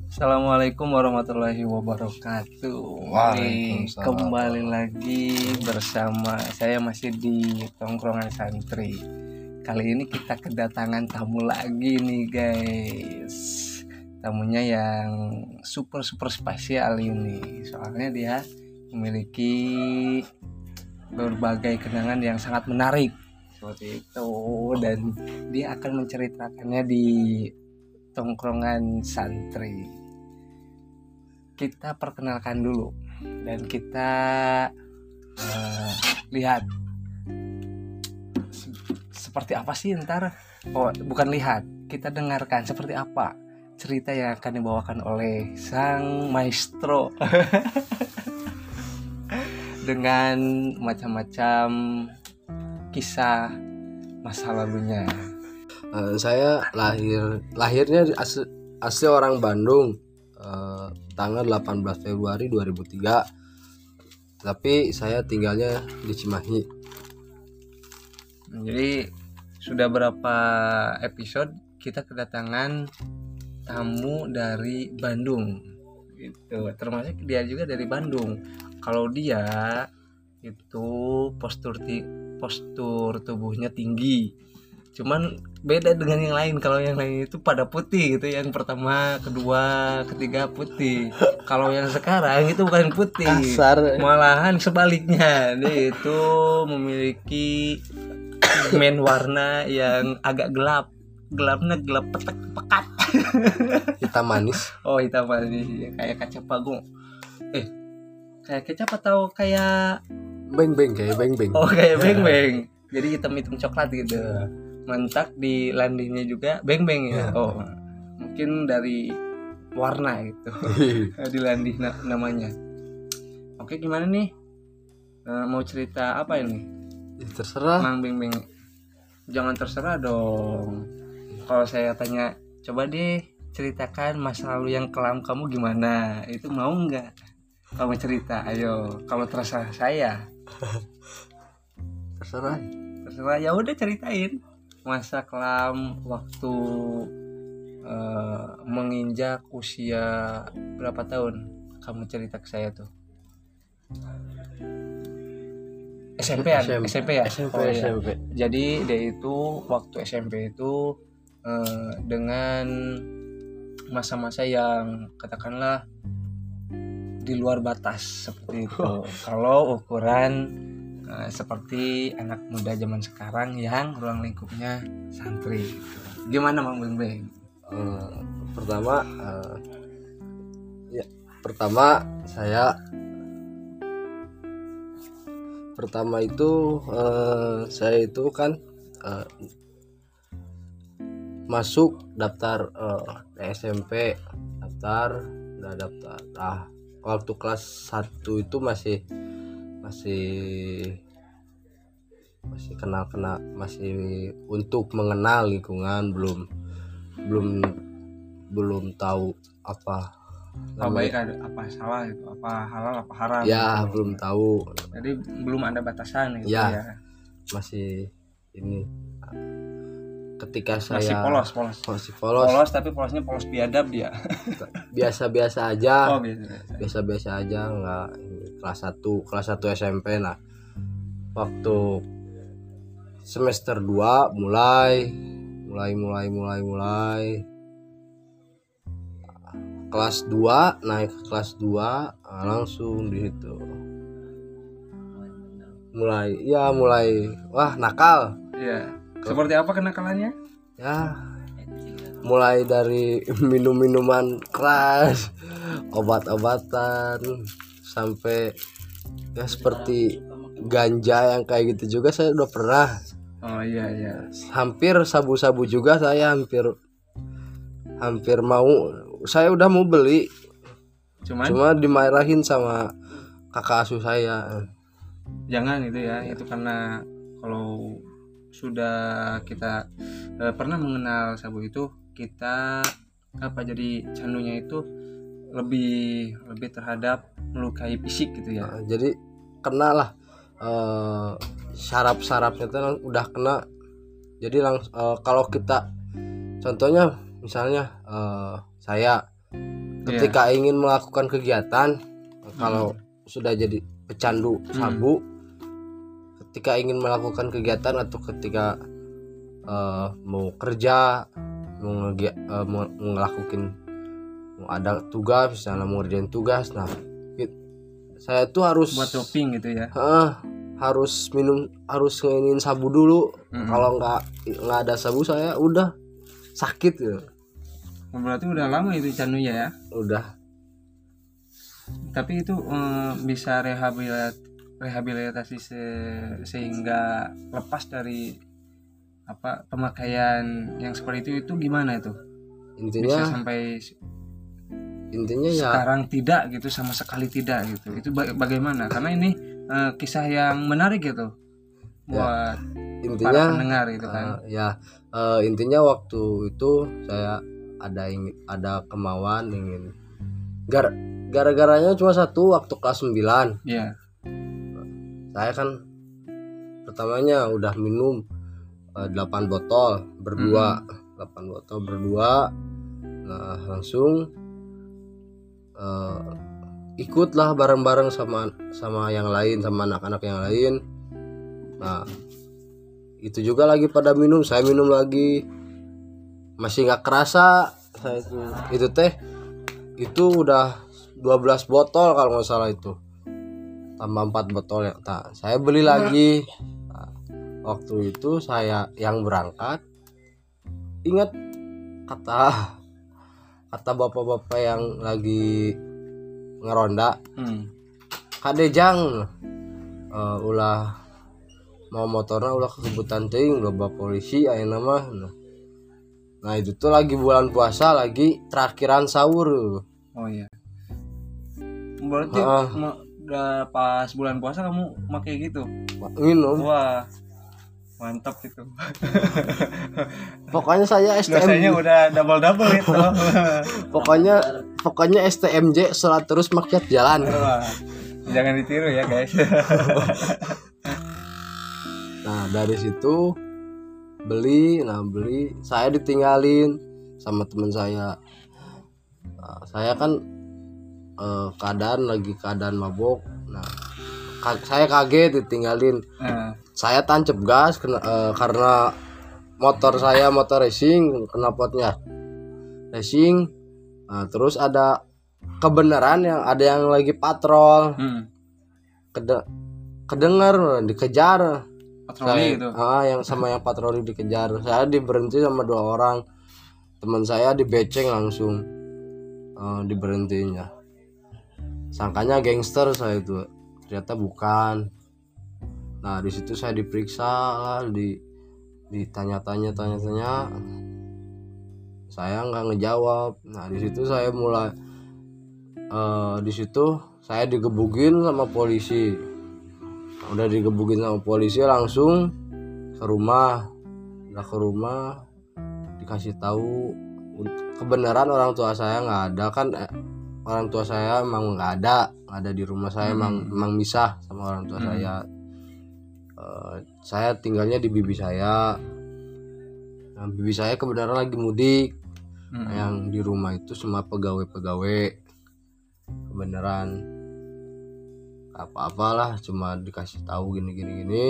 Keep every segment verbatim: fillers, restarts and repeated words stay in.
Assalamualaikum warahmatullahi wabarakatuh. Nih, Waalaikumsalam. kembali lagi bersama saya masih di tongkrongan santri. Kali ini kita kedatangan tamu lagi nih guys. Tamunya yang super super spesial ini. Soalnya dia memiliki berbagai kenangan yang sangat menarik seperti itu, dan dia akan menceritakannya di tongkrongan santri. Kita perkenalkan dulu dan kita uh, lihat seperti apa sih ntar. Oh, bukan lihat, kita dengarkan seperti apa cerita yang akan dibawakan oleh sang maestro dengan macam-macam kisah masa lalunya. Uh, saya lahir lahirnya asli, asli orang Bandung, uh, tanggal delapan belas Februari dua ribu tiga. Tapi saya tinggalnya di Cimahi. Jadi sudah berapa episode kita kedatangan tamu dari Bandung gitu. Termasuk dia juga dari Bandung. Kalau dia itu postur ti- postur tubuhnya tinggi. Cuman beda dengan yang lain. Kalau yang lain itu pada putih gitu. Yang pertama, kedua, ketiga putih. Kalau yang sekarang itu bukan putih. Kasar. Malahan sebaliknya. Dia itu memiliki pigmen warna yang agak gelap. Gelapnya gelap petek pekat. Hitam manis. Oh, hitam manis. Kayak kaca pagong. Eh, kayak kecap atau kayak Beng-beng kayak beng-beng. Oh, kayak beng-beng. Jadi hitam-hitam coklat gitu. Mantak di landingnya juga beng-beng ya. Oh, mungkin dari warna gitu. Di landing na- namanya. Oke, gimana nih? E, mau cerita apa ini? Ya, terserah. Mang beng-beng. Jangan terserah dong. Kalau saya tanya, coba deh ceritakan masa lalu yang kelam kamu gimana? Itu mau nggak? Kamu cerita, ayo. Kalau terserah saya. Terserah. Terserah, ya udah ceritain masa kelam waktu uh, menginjak usia berapa tahun. Kamu cerita ke saya tuh. S M P-an, S M P ya? S M P, Oh, S M P. iya. Jadi dia itu waktu S M P itu uh, dengan masa-masa yang katakanlah di luar batas seperti itu. Kalau ukuran uh, seperti anak muda zaman sekarang yang ruang lingkupnya santri gitu. Gimana Mang Beng-beng? Uh, pertama, uh, ya pertama saya pertama itu uh, saya itu kan uh, masuk daftar uh, S M P, daftar udah daftar. Ah, waktu kelas satu itu masih masih masih kenal-kenal, masih untuk mengenal lingkungan, belum belum belum tahu apa Apa baik ada apa salah itu, apa halal apa haram ya gitu. Belum tahu, Jadi belum ada batasan gitu ya, ya. Masih ini ketika saya Masih polos polos masih polos, polos tapi polosnya polos biadab dia. biasa-biasa aja. Oh, biasa. biasa-biasa aja, nggak kelas satu kelas satu S M P. Nah, waktu semester dua mulai mulai mulai mulai mulai kelas dua, naik ke kelas dua, nah langsung di situ mulai ya mulai wah nakal. Iya. Seperti apa kenakalannya? Ya, mulai dari minum-minuman keras, obat-obatan, sampai ya seperti ganja yang kayak gitu juga saya udah pernah. Oh iya iya. Hampir sabu-sabu juga saya hampir hampir mau saya udah mau beli. Cuman Cuma dimarahin sama kakak asuh saya. jangan itu ya, itu karena kalau sudah kita eh, pernah mengenal sabu itu, kita apa jadi candunya itu lebih lebih terhadap melukai fisik gitu ya. Nah, jadi kena lah, uh, saraf-sarafnya tuh udah kena. Jadi langsung uh, kalau kita contohnya misalnya uh, saya ketika ingin melakukan kegiatan, kalau sudah jadi pecandu sabu, ketika ingin melakukan kegiatan atau ketika uh, mau kerja, mau, ngegi- uh, mau ngelakuin, mau ada tugas, misalnya mau ngerjain tugas, nah it- saya tuh harus buat doping gitu ya. uh, harus minum, harus nginin sabu dulu. Mm-mm. Kalau nggak nggak ada sabu saya udah sakit gitu. Berarti udah lama itu candunya ya. Udah. Tapi itu eh, bisa rehabilit rehabilitasi se- sehingga lepas dari apa pemakaian yang seperti itu itu gimana itu? Intinya Bisa sampai intinya ya sekarang tidak gitu, sama sekali tidak gitu. Itu ba- bagaimana? Karena ini eh, kisah yang menarik gitu buat para intinya pendengar gitu kan. uh, ya uh, intinya waktu itu saya ada ingin ada kemauan ingin gar gara-garanya cuma satu. Waktu kelas sembilan Iya. saya kan pertamanya udah minum uh, delapan botol berdua. delapan botol berdua. Nah langsung uh, ikutlah bareng-bareng sama sama yang lain, sama anak-anak yang lain. Nah itu juga lagi pada minum, saya minum lagi, masih nggak kerasa saya itu itu teh itu udah dua belas botol kalau nggak salah, itu tambah empat botol ya. Nah, saya beli lagi. Nah, waktu itu saya yang berangkat, ingat kata kata bapak-bapak yang lagi ngeronda, Hmm. kadejang uh, ulah mau motornya ulah kekebutan ting ulah bawa polisi aya nama. Nah, nah itu tuh lagi bulan puasa, lagi terakhiran sahur. Oh iya. Berarti Ah. ma- udah pas bulan puasa kamu pakai gitu. Minum. Wah. Mantap itu. Pokoknya saya S T M Dosanya udah double-double itu. pokoknya pokoknya S T M J sholat terus maksiat jalan. Wah. Jangan ditiru ya, guys. Nah dari situ beli, nah beli saya ditinggalin sama teman saya. Nah, saya kan eh, keadaan lagi keadaan mabok. Nah ka- saya kaget ditinggalin. Nah, Saya tancap gas kena, eh, karena motor saya motor racing, knalpotnya racing. Nah, terus ada kebenaran yang ada yang lagi patrol, hmm. Kede- kedengar dikejar. Patroli gitu. Ah, yang sama yang patroli dikejar. Saya diberhenti sama dua orang. Teman saya dibeceng langsung. Uh, diberhentinya. Sangkanya gangster saya itu. Ternyata bukan. Nah, di situ saya diperiksa lah, di ditanya-tanya tanya-tanya. Saya nggak ngejawab. Nah, di situ saya mulai uh, di situ saya digebukin sama polisi. Udah digebukin sama polisi langsung ke rumah. Udah ke rumah dikasih tahu kebenaran orang tua saya nggak ada kan, eh, orang tua saya emang nggak ada nggak ada di rumah saya. emang Hmm. emang misah sama orang tua Hmm. saya. Eh, saya tinggalnya di bibi saya. Nah, bibi saya kebenaran lagi mudik. Hmm. Yang di rumah itu semua pegawai-pegawai kebenaran apa-apalah, cuma dikasih tahu gini-gini gini.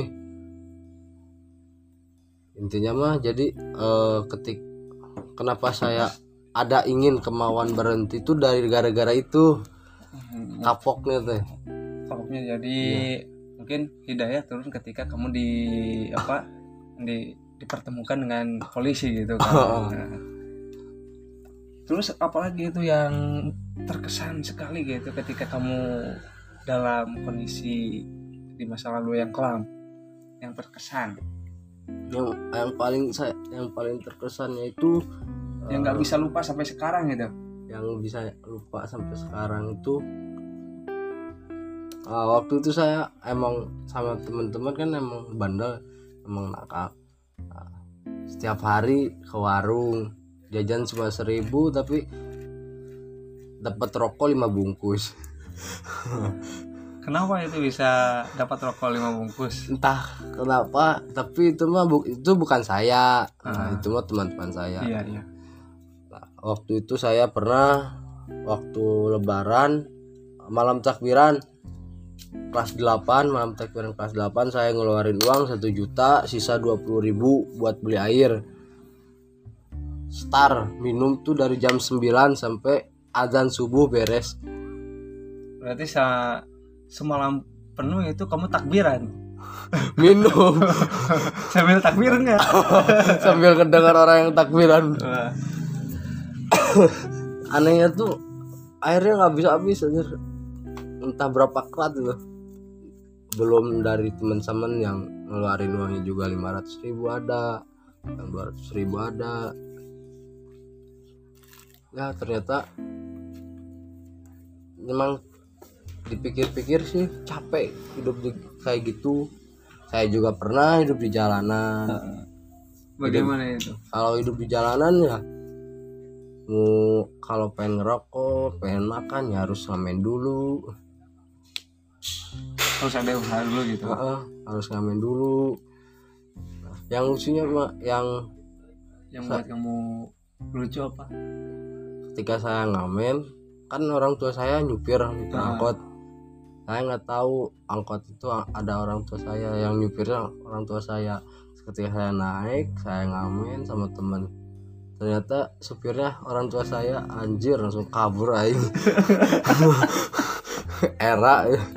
Intinya mah jadi eh, ketik kenapa saya ada ingin kemauan berhenti itu dari gara-gara itu Hmm. kapoknya teh. Faktornya jadi mungkin hidayah turun ketika kamu di apa di dipertemukan dengan polisi gitu kan. Nah, terus apalagi itu yang terkesan sekali gitu ketika kamu dalam kondisi di masa lalu yang kelam, yang terkesan, yang yang paling saya yang paling terkesannya itu yang nggak eh, bisa lupa sampai sekarang gitu. yang bisa lupa sampai sekarang itu ah, waktu itu saya emang sama teman-teman kan emang bandel, emang nakal. Nah, setiap hari ke warung jajan cuma seribu tapi dapat rokok lima bungkus. Kenapa itu bisa dapat rokok lima bungkus? Entah kenapa, tapi itu mah bu- itu bukan saya. Nah, Ah. itu mah teman-teman saya. Iya iya. Nah, waktu itu saya pernah waktu lebaran malam takbiran kelas delapan, malam takbiran kelas delapan saya ngeluarin uang satu juta, sisa dua puluh ribu buat beli air. Star minum tuh dari jam sembilan sampai azan subuh beres. Berarti sa- semalam penuh itu kamu takbiran. Minum Sambil takbir enggak? sambil kedengar orang yang takbiran. Wah, Anehnya tuh airnya nggak bisa habis anjir. Entah berapa kerat gitu. Belum dari teman-teman yang ngeluarin uangnya juga lima ratus ribu ada, yang dua ratus ribu ada. Ya ternyata memang dipikir-pikir sih capek hidup di, kayak gitu. Saya juga pernah hidup di jalanan. bagaimana itu? Kalau hidup di jalanan ya mau kalau pengen ngerokok, pengen makan ya harus ngamen dulu. Terus ada usaha dulu gitu. Heeh, harus ngamen dulu. Nah, yang lucunya mah yang Yang buat kamu lucu apa? ketika saya ngamen kan orang tua saya nyupir nyupir Ah. angkot. Saya nggak tahu angkot itu ada orang tua saya, yang nyupirnya orang tua saya. Ketika saya naik, saya ngamen sama temen, ternyata supirnya orang tua saya, anjir langsung kabur aing. Era ya.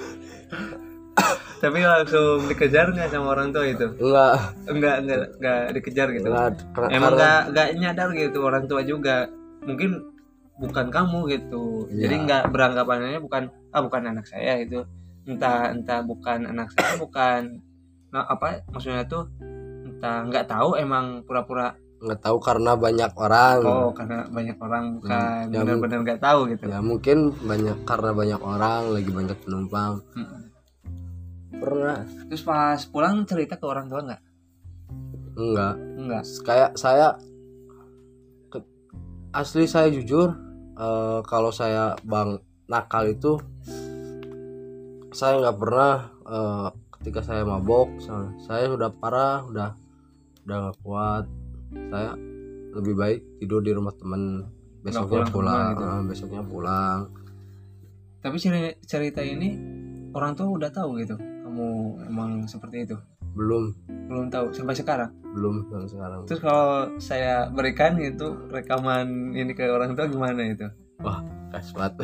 Tapi langsung dikejar nggak sama orang tua itu? Enggak, Enggak, enggak, enggak dikejar gitu. enggak kar- Emang karena- nggak nggak nyadar gitu orang tua juga. Mungkin bukan kamu gitu. Iya. Jadi nggak beranggapannya bukan ah bukan anak saya itu. Entah entah bukan anak saya bukan nah, apa maksudnya tuh entah nggak tahu emang pura-pura nggak tahu karena banyak orang. oh karena banyak orang bukan Ya, benar-benar nggak tahu gitu. Ya mungkin banyak karena banyak orang, lagi banyak penumpang. Mm-mm. Pernah Terus pas pulang cerita ke orang tua nggak? enggak, Enggak. kayak saya ke- asli saya jujur, eh, kalau saya bang nakal itu saya nggak pernah, eh, ketika saya mabok saya, saya udah parah, udah udah nggak kuat, saya lebih baik tidur di rumah temen, besoknya pulang ke pulang, rumah gitu. eh, besoknya pulang. Tapi ceri- cerita ini orang tua udah tahu gitu. Kamu emang seperti itu. Belum Belum tahu sampai sekarang. belum sampai sekarang. Terus kalau saya berikan itu rekaman ini ke orang tua gimana itu? Wah kasmat.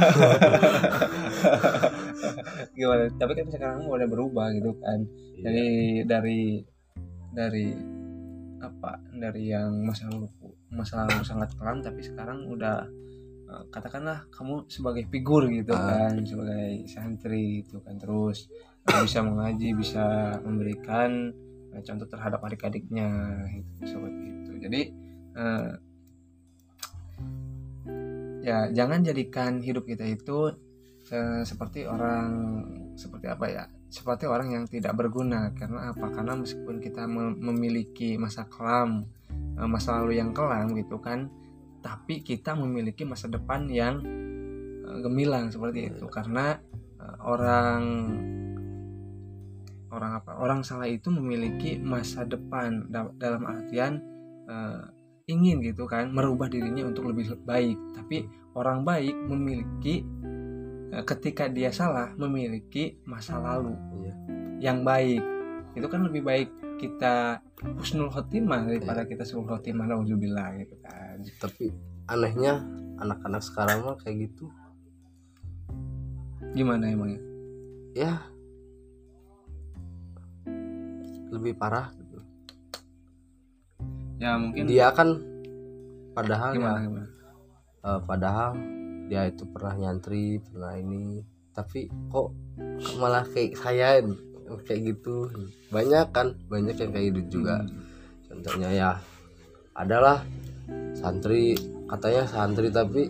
Gimana? Tapi kan sekarang udah berubah gitu kan. Dari dari dari apa? Dari yang masa lalu masa lalu sangat kelam tapi sekarang udah eh, katakanlah kamu sebagai figur gitu Ah. kan, sebagai santri itu kan terus eh, bisa mengaji, bisa memberikan eh, contoh terhadap adik-adiknya gitu, seperti itu. Jadi eh, ya jangan jadikan hidup kita itu eh, seperti orang seperti apa ya seperti orang yang tidak berguna. Karena apa? Karena meskipun kita mem- memiliki masa kelam eh, masa lalu yang kelam gitu kan, tapi kita memiliki masa depan yang eh, gemilang seperti itu. Karena eh, orang orang apa orang salah itu memiliki masa depan da- dalam artian eh, ingin gitu kan merubah dirinya untuk lebih baik. Tapi orang baik memiliki eh, ketika dia salah memiliki masa lalu Iya. yang baik. Itu kan lebih baik kita husnul khotimah daripada kita suul khotimah, naudzubillah gitu kan. Tapi anehnya anak-anak sekarang mah kayak gitu Gimana emangnya? ya, lebih parah. Ya mungkin Dia kan padahal gimana ya, gimana? eh, padahal dia itu pernah nyantri, pernah ini, tapi kok malah kayak saya kayak gitu. Banyak kan, banyak yang kayak gitu juga. Hmm. Contohnya ya adalah santri, katanya santri tapi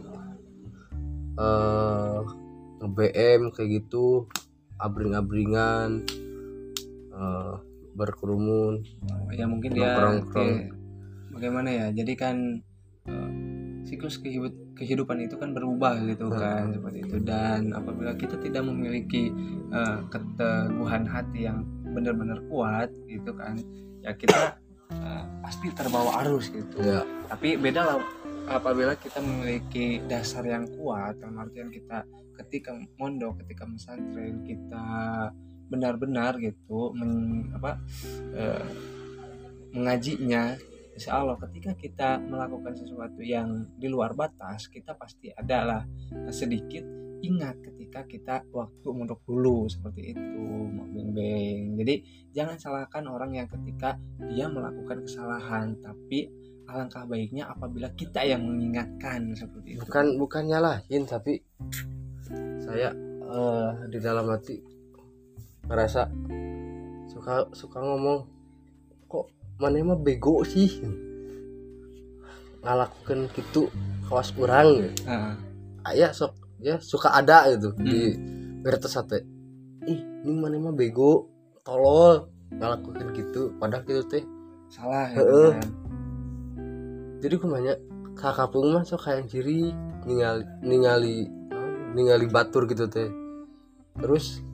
eh nge-B M kayak gitu, abring-abringan, eh, berkerumun. Ya mungkin dia Nongkrong-nongkrong. dia- bagaimana ya? Jadi kan eh, siklus kehidup- kehidupan itu kan berubah gitu kan seperti itu. Dan apabila kita tidak memiliki eh, keteguhan hati yang benar-benar kuat gitu kan, ya kita eh, pasti terbawa arus gitu. Ya. Tapi beda lah apabila kita memiliki dasar yang kuat, dalam artian kita ketika mondok, ketika pesantren, kita benar-benar gitu men, apa eh, mengajinya. Insya Allah ketika kita melakukan sesuatu yang di luar batas, kita pasti adalah sedikit ingat ketika kita waktu mondok dulu seperti itu, Mak Beng. Jadi jangan salahkan orang yang ketika dia melakukan kesalahan, tapi alangkah baiknya apabila kita yang mengingatkan seperti itu. Bukan bukan nyalahin, tapi saya uh, di dalam hati ngerasa suka suka ngomong, kok mana mah bego sih ngalakukan gitu kawas kurang gitu. Uh. Ayah sok ya suka ada gitu hmm. di bertes sate. Ih, ini mana mah bego, tolol ngalakukan gitu, padahal gitu teh salah ya. Uh. Kan? Jadi kumanya kakak pun mah sok kayak ciri ningali ningali ningali batur gitu teh. Terus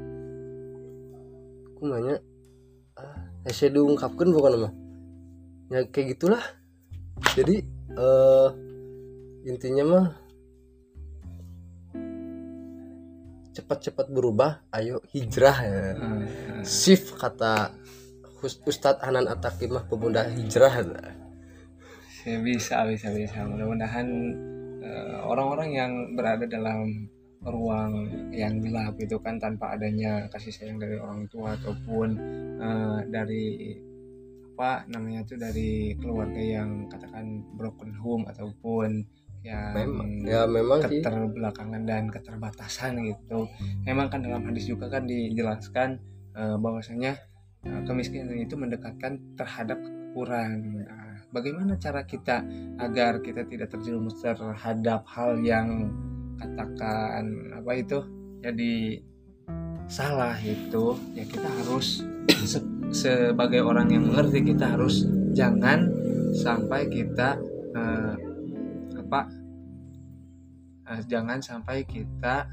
kumanya saya diungkapkan bukan mah ya kayak gitulah. Jadi uh, intinya mah cepat-cepat berubah, ayo hijrah ya. Hmm. Shift kata Ustadz Hanan Attaqi mah pemuda hijrah. Bisa bisa bisa. Mudah-mudahan uh, orang-orang yang berada dalam ruang yang gelap itu kan tanpa adanya kasih sayang dari orang tua ataupun uh, dari apa namanya itu dari keluarga yang katakan broken home ataupun yang memang, ya memang keterbelakangan dan keterbatasan gitu. Memang kan dalam hadis juga kan dijelaskan uh, bahwasanya uh, kemiskinan itu mendekatkan terhadap kekurangan. Nah, bagaimana cara kita agar kita tidak terjerumus terhadap hal yang katakan apa itu jadi salah itu, ya kita harus se- sebagai orang yang mengerti kita harus jangan sampai kita eh, apa eh, jangan sampai kita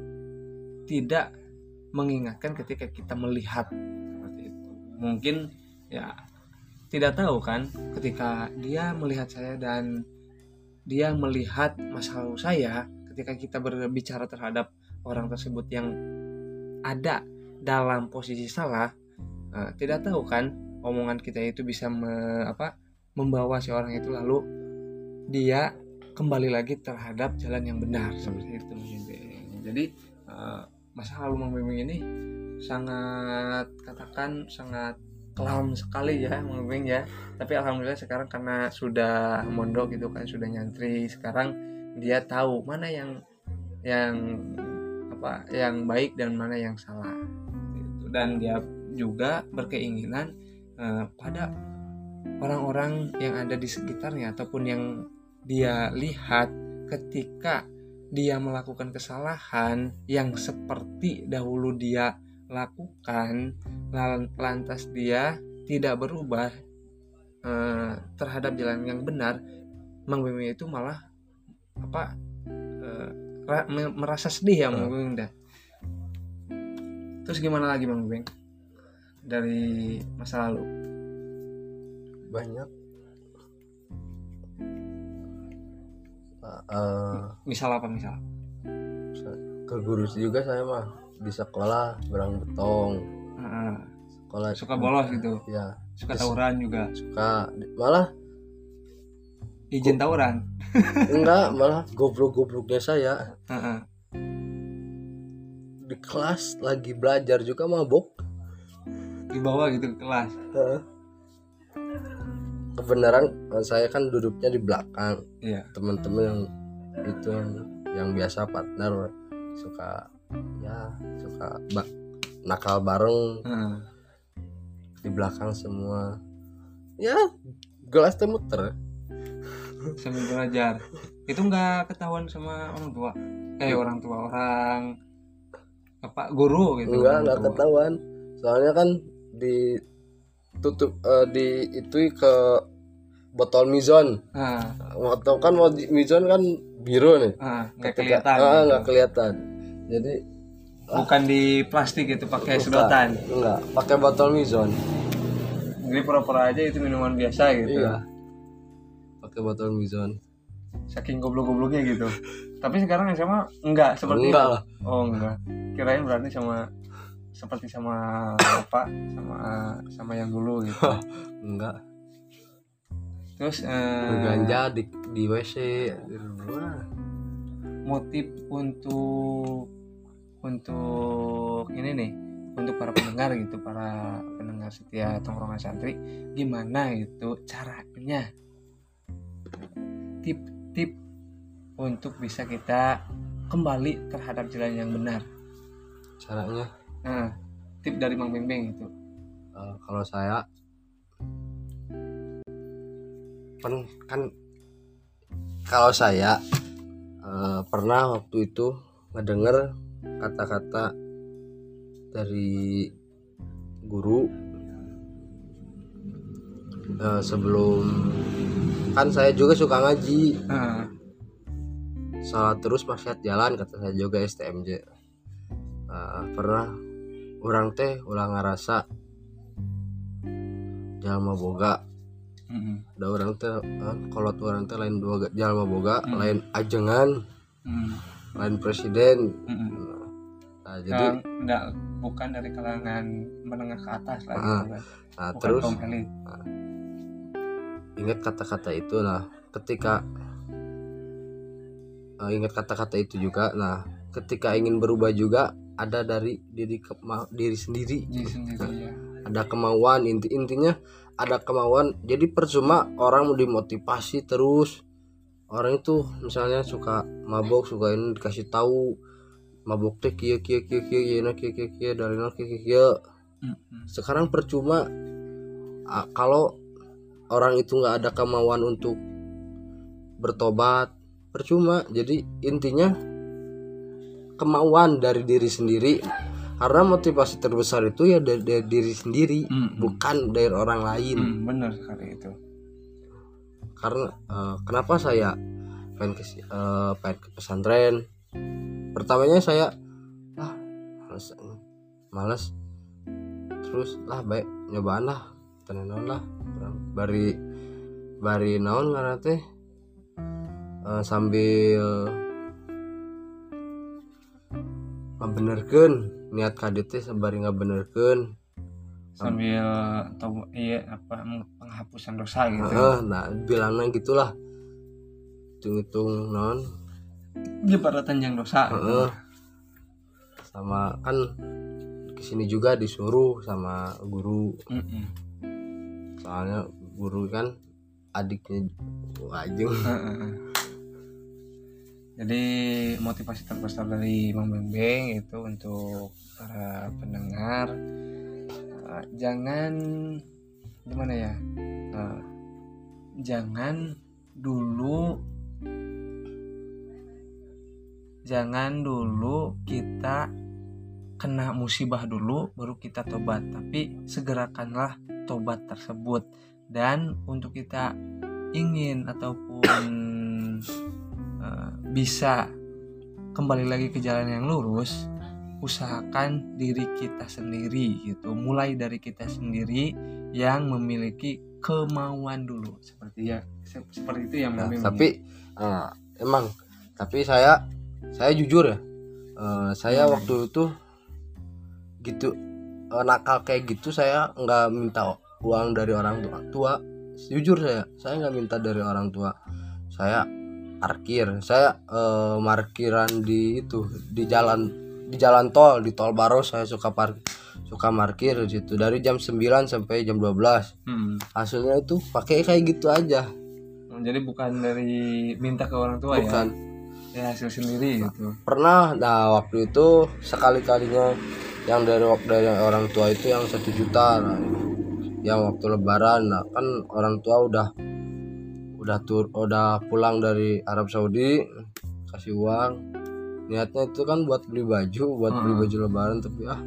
tidak mengingatkan ketika kita melihat seperti itu. Mungkin ya tidak tahu kan ketika dia melihat saya dan dia melihat masa lalu saya, ketika kita berbicara terhadap orang tersebut yang ada dalam posisi salah, uh, tidak tahu kan omongan kita itu bisa me, apa, membawa si orang itu lalu dia kembali lagi terhadap jalan yang benar seperti itu. Jadi uh, masa lalu membimbing ini sangat katakan sangat kelam sekali ya membimbing ya. Tapi alhamdulillah sekarang karena sudah mondok gitu kan, sudah nyantri, sekarang dia tahu mana yang yang apa yang baik dan mana yang salah gitu. Dan dia juga berkeinginan eh, pada orang-orang yang ada di sekitarnya ataupun yang dia lihat ketika dia melakukan kesalahan yang seperti dahulu dia lakukan, lantas dia tidak berubah eh, terhadap jalan yang benar, Mang Bimi itu malah apa uh, ra, me, merasa sedih ya Mang Bing dah. Terus gimana lagi Mang Bing dari masa lalu? Banyak. Uh, misal apa misal? Ke guru juga saya mah di sekolah berang betong. Uh, sekolah suka bolos gitu. Ya. Suka tawuran juga. Suka malah izin tawuran. Enggak, malah goblok-gobloknya saya. Uh-uh. Di kelas lagi belajar juga mabok. Di bawah gitu ke kelas. Uh. Kebenaran saya kan duduknya di belakang. Iya. Teman-teman yang itu yang, yang biasa partner suka ya suka bak, nakal bareng. Uh. Di belakang semua. Ya, gelas teh muter. Sambil belajar itu nggak ketahuan sama orang tua eh orang tua orang apa guru gitu? Enggak nggak ketahuan soalnya kan ditutup uh, di itu ke botol mizon. Ah. Atau kan mizon kan biru nih. Ah, nggak kelihatan. Ah, nggak gitu. kelihatan. Jadi bukan ah, di plastik itu pakai sedotan. Enggak, pakai botol mizon. Jadi pura-pura aja itu minuman biasa gitu. Iya. Pakai botol Mizon. Saking goblok-gobloknya gitu. Tapi sekarang S M A enggak seperti enggak itu. lah. Oh enggak. Kirain berarti sama seperti sama apa? Sama sama yang dulu gitu. Enggak. Terus eh, ganja di di W C. motif untuk untuk ini nih, untuk para pendengar gitu, para pendengar setia Tongkrongan Santri, gimana gitu caranya, tip-tip untuk bisa kita kembali terhadap jalan yang benar. Caranya? Nah, tip dari Mang Beng-Beng itu. Uh, kalau saya kan, kan kalau saya uh, pernah waktu itu ngedenger kata-kata dari guru uh, sebelum, kan saya juga suka ngaji. Nah. Salat terus maksiat jalan, kata saya juga S T M J. Uh, pernah orang teh ulah ngarasa jalma boga. Mm-hmm. Ada orang teh uh, kalau tuh orang teh lain dua jalma boga, mm-hmm. lain ajengan, mm-hmm. lain presiden. Mm-hmm. Nah, jadi enggak, bukan dari kalangan menengah ke atas lah uh, gitu kan. Nah, bukan terus uh, ingat kata-kata itu. Nah, ketika uh, ingat kata-kata itu juga. Nah, ketika ingin berubah juga ada dari diri ke, diri sendiri. Diri sendiri nah, ya. Ada kemauan, inti intinya ada kemauan. Jadi percuma orang mau dimotivasi terus. Orang itu misalnya suka mabok, suka ini dikasih tahu mabok teh kieu kieu kieu kieu yeuna kieu kieu kieu dalina kieu kieu. Sekarang percuma a, kalau orang itu nggak ada kemauan untuk bertobat, percuma. Jadi intinya kemauan dari diri sendiri, karena motivasi terbesar itu ya dari, dari diri sendiri, mm-hmm. bukan dari orang lain. Mm, benar sekali itu. Karena uh, kenapa saya pengen ke uh, pengen ke pesantren? Pertamanya saya ah males, males. Terus lah baik nyobaan lah, tenan lah. Bari bari naon ngaran teh uh, sambil ngabenerkeun niat K D T sabari ngabenerkeun sambil atau iya apa penghapusan dosa gitu. Uh, nah bilangnya gitulah, hitung-hitung non jebaratan yang dosa. Uh, gitu. Sama kan kesini juga disuruh sama guru. Mm-mm. Soalnya guru kan adiknya wajeng. Uh-uh. Jadi motivasi terbesar dari Mang Beng-Beng itu untuk para pendengar, uh, jangan gimana ya, uh, jangan dulu jangan dulu kita kena musibah dulu baru kita tobat, tapi segerakanlah tobat tersebut. Dan untuk kita ingin ataupun uh, bisa kembali lagi ke jalan yang lurus, usahakan diri kita sendiri gitu, mulai dari kita sendiri yang memiliki kemauan dulu, seperti ya seperti itu yang nah, tapi uh, emang tapi saya saya jujur ya, uh, saya hmm. waktu itu gitu uh, nakal kayak gitu, saya nggak minta uang dari orang tua tua jujur saya saya nggak minta dari orang tua. Saya parkir, saya uh, parkiran di itu di jalan di jalan tol, di tol Baros saya suka parkir suka parkir di situ dari jam sembilan sampai jam dua belas. Hmm. Hasilnya itu pakai kayak gitu aja. Jadi bukan dari minta ke orang tua, bukan. Ya? Ya hasil sendiri gitu. Pernah, nah waktu itu sekali-kalinya yang dari dari orang tua itu yang satu juta, nah, yang waktu Lebaran, nah kan orang tua udah udah tur udah pulang dari Arab Saudi, kasih uang, niatnya itu kan buat beli baju, buat hmm. beli baju Lebaran, tapi ah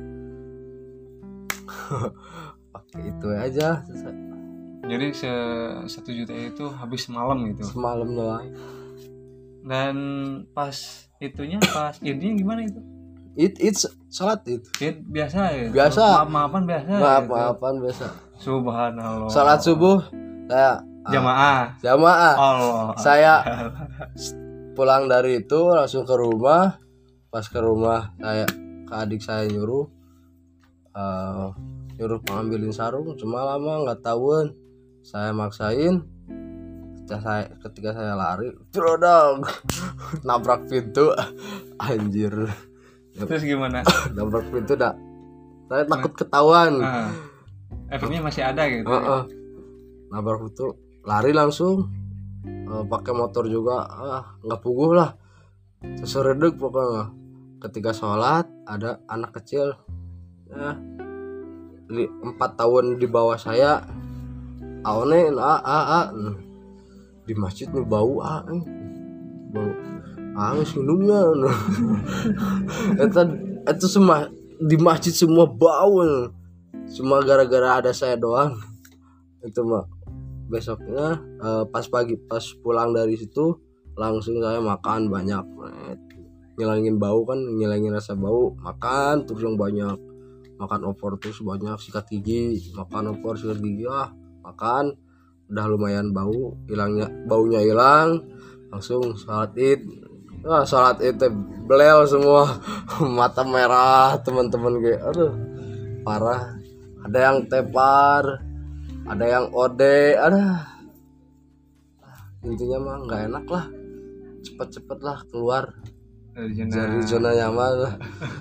pakai itu aja. Jadi se satu juta itu habis semalam gitu. Semalam doang. Dan pas itunya pas idnya gimana itu? It it's salat itu. It biasa ya. Biasa. Maaf-maafan biasa. Maaf-maafan gitu. Biasa. Subhanallah. Salat subuh saya Jamaah. Jamaah. Allah. Saya pulang dari itu langsung ke rumah. Pas ke rumah saya ke adik saya nyuruh uh, nyuruh pengambilin sarung, cuma lama nggak tahuan. Saya maksain. Ketika saya, ketika saya lari, brodong, nabrak pintu, anjir. Terus gimana? Nabrak pintu dah. Saya takut ketahuan. Uh, efeknya masih ada gitu. Uh, uh. Nabrak pintu, lari langsung. Uh, pakai motor juga, ah nggak puguh lah. Seseredek pokoknya. Ketika sholat ada anak kecil, ya, empat tahun di bawah saya, awalnya ah ah ah di masjid nih bau ah eh. bau angin minumnya itu itu semua di masjid semua bau, cuma gara-gara ada saya doang itu mah. Besoknya eh, pas pagi pas pulang dari situ langsung saya makan banyak, ngilangin bau kan, ngilangin rasa bau, makan terus yang banyak, makan opor terus banyak, sikat gigi, makan opor sikat gigi, ah makan udah lumayan bau, hilangnya baunya hilang, langsung sholat id. Wah sholat id belel semua mata merah teman-teman kayak aduh parah, ada yang tepar, ada yang ode, ada intinya mah nggak enak lah, cepet-cepet lah keluar dari zona, dari zona nyaman lah.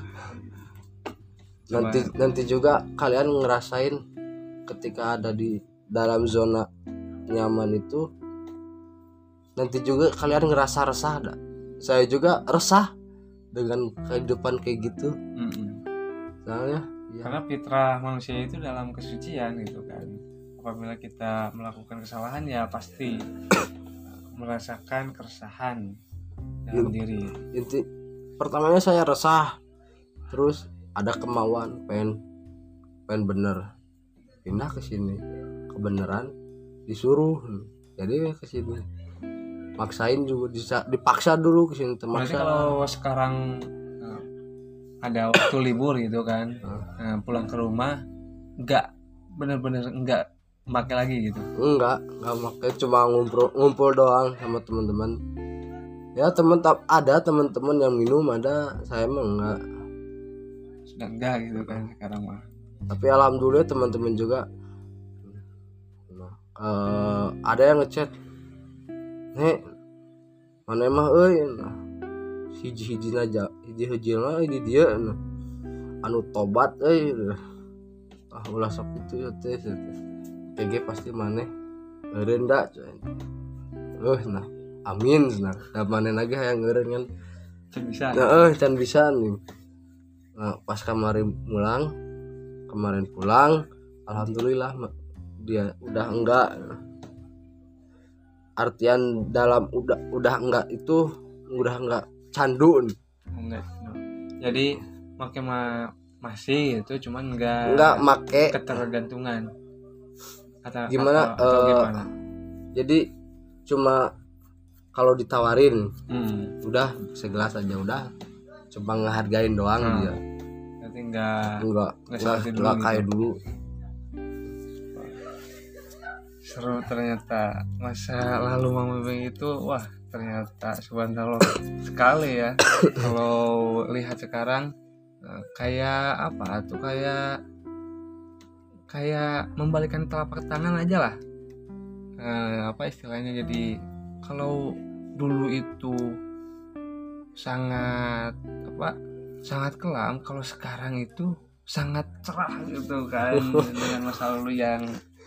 nanti nanti juga kalian ngerasain ketika ada di dalam zona nyaman itu, nanti juga kalian ngerasa resah dah. Saya juga resah dengan kehidupan kayak gitu. Mm-mm. Soalnya ya. Karena fitrah manusia itu dalam kesucian gitu kan. Apabila kita melakukan kesalahan ya pasti merasakan keresahan dalam diri. Inti pertamanya saya resah, terus ada kemauan pengen pengen bener, pindah ke sini, kebenaran disuruh jadi ke sini, maksain juga bisa dipaksa dulu ke sini termaksa. Kalau sekarang uh, ada waktu libur gitu kan, uh, pulang ke rumah nggak bener-bener nggak pakai lagi gitu? Enggak, nggak pakai, cuma ngumpul ngumpul doang sama teman-teman. Ya teman ada teman-teman yang minum ada, saya mah enggak. Sudah enggak gitu kan sekarang mah. Tapi alhamdulillah teman-teman juga uh, ada yang ngechat, nih mana mah euy nah, hiji-hiji aja, hiji-hiji mah di dia nah. Anu tobat euy. Ah ulah sok itu ya teh. P G pasti maneh eureun da. Euy nah amin nah, da maneh lagi hayang eureun kan. Can bisa. Heeh, can bisa nih. Nah, pas kemarin pulang, kemarin pulang, alhamdulillah dia udah enggak. Artian dalam udah udah enggak itu udah enggak candu. Enggak. Jadi make ma masih itu cuman enggak enggak make ketergantungan. Atau gimana, atau, atau uh, gimana? Jadi cuma kalau ditawarin hmm. udah segelas aja udah, cuma ngehargain doang hmm. dia. Berarti enggak enggak enggak, enggak kayak gitu. dulu. Seru ternyata masa lalu Mang Bebeng itu, wah ternyata subhanallah sekali ya. Kalau lihat sekarang kayak apa tuh, kayak kayak membalikan telapak tangan aja lah. Eh, apa istilahnya, jadi kalau dulu itu sangat apa sangat kelam, kalau sekarang itu sangat cerah gitu kan. Dengan masa lalu yang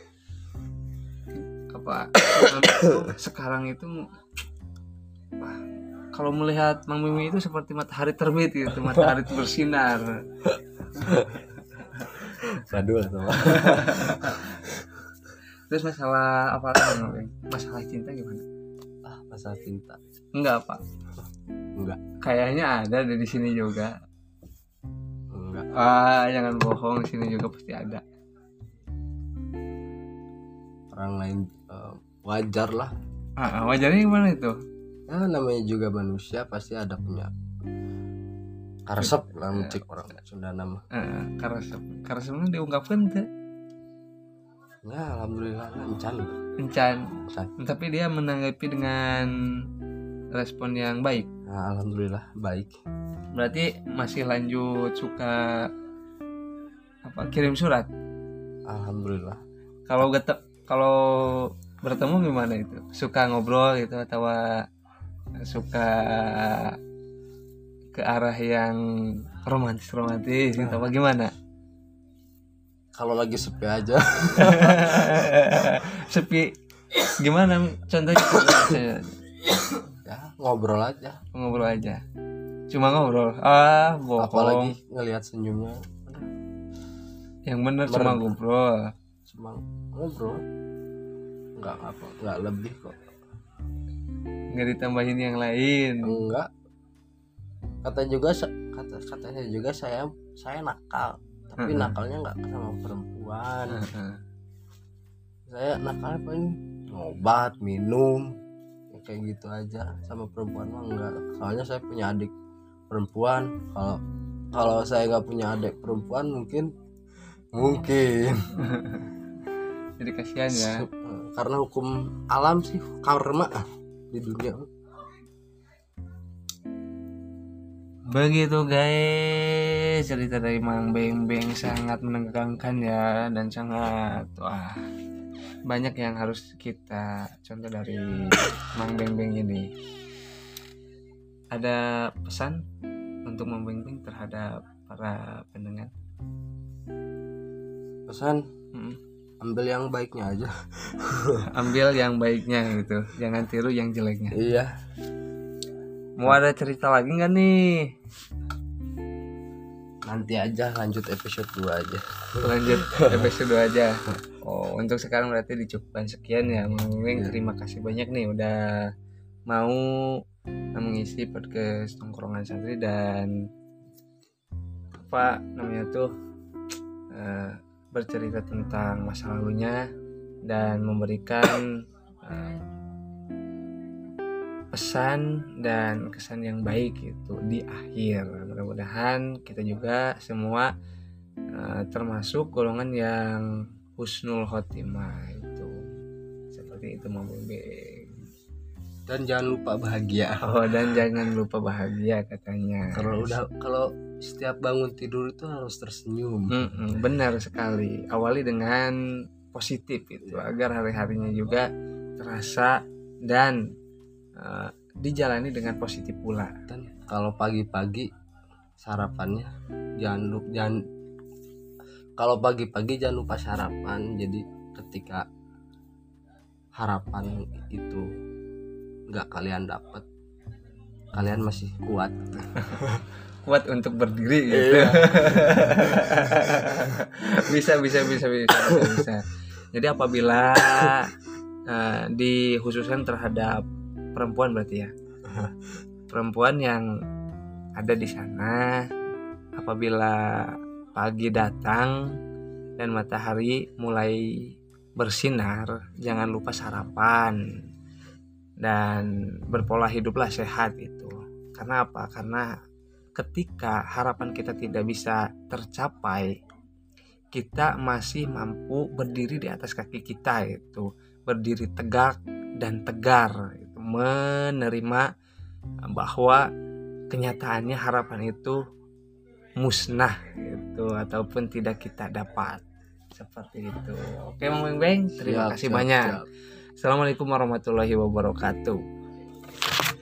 apa itu, sekarang itu wah, kalau melihat Mang Mimi itu seperti matahari terbit gitu, matahari bersinar. Sadul sama. Terus masalah apa lagi? Masalah cinta gimana? Ah, masalah cinta. Enggak, Pak. Enggak. Kayaknya ada di sini juga. Enggak. Ah, jangan bohong, di sini juga pasti ada. Orang lain uh, wajar lah. Ah, wajarnya gimana itu? Ya namanya juga manusia pasti ada punya karesep lah, mencik orang Sunda nama. Heeh, karesep. Karesepnya diungkapkan teh. Enggak, alhamdulillah lancar. Encan. Lancar. Tapi dia menanggapi dengan respon yang baik. Nah, alhamdulillah baik. Berarti masih lanjut suka apa kirim surat. Alhamdulillah. Kalau gete- kalau bertemu gimana itu? Suka ngobrol gitu atau suka ke arah yang romantis-romantis gitu apa gimana? Kalau lagi sepi aja. Sepi gimana contohnya? Ya, ngobrol aja. Ngobrol aja. Cuma ngobrol. Ah, bohong. Apalagi ngelihat senyumnya. Yang bener Mer- cuma ngobrol. Cuma ngobrol. Enggak apa, enggak lebih kok. Nggak ditambahin yang lain. Enggak. Kata juga kata katanya juga saya saya nakal. Tapi Uh-uh. nakalnya enggak sama perempuan. Uh-uh. Saya nakal paling obat, minum. Ya, kayak gitu aja. Sama perempuan mah enggak. Soalnya saya punya adik perempuan. Kalau kalau saya nggak punya adik perempuan mungkin mungkin Jadi kasihan ya. karena hukum alam sih karma di dunia. Begitu guys, cerita dari Mang Beng Beng sangat menegangkan ya, dan sangat wah banyak yang harus kita contoh dari Mang Beng Beng ini. Ada pesan untuk Mang Beng Beng terhadap para pendengar? Pesan Hmm. ambil yang baiknya aja. Ambil yang baiknya gitu, jangan tiru yang jeleknya. Iya. Mau ada cerita lagi nggak nih? Nanti aja lanjut episode dua aja. Lanjut episode dua aja. Oh, untuk sekarang berarti dicukupkan sekian ya. Mang Beng, terima kasih banyak nih udah mau mengisi podcast Tongkrongan Santri dan apa namanya tuh uh, bercerita tentang masa lalunya dan memberikan uh, pesan dan kesan yang baik itu di akhir. Mudah-mudahan kita juga semua uh, termasuk golongan yang husnul khotimah itu. Seperti itu Mang Beng. Dan jangan lupa bahagia. Oh, dan jangan lupa bahagia katanya. Kalau udah kalau setiap bangun tidur itu harus tersenyum. Mm-mm, benar sekali. Awali dengan positif itu agar hari-harinya juga terasa dan Uh, dijalani dengan positif pula. Dan kalau pagi-pagi sarapannya jangan lupa jangan kalau pagi-pagi jangan lupa sarapan. Jadi ketika harapan itu nggak kalian dapat, kalian masih kuat. Kuat untuk berdiri gitu. Iya. bisa bisa bisa bisa bisa. Jadi apabila uh, dikhususkan terhadap perempuan berarti ya, perempuan yang ada di sana, apabila pagi datang dan matahari mulai bersinar, jangan lupa sarapan dan berpola hiduplah sehat itu. Karena apa? Karena ketika harapan kita tidak bisa tercapai, kita masih mampu berdiri di atas kaki kita, itu berdiri tegak dan tegar, itu menerima bahwa kenyataannya harapan itu musnah gitu, ataupun tidak kita dapat, seperti itu. Oke Mang Beng Beng, terima Siap, kasih siap, banyak. siap. Assalamualaikum warahmatullahi wabarakatuh.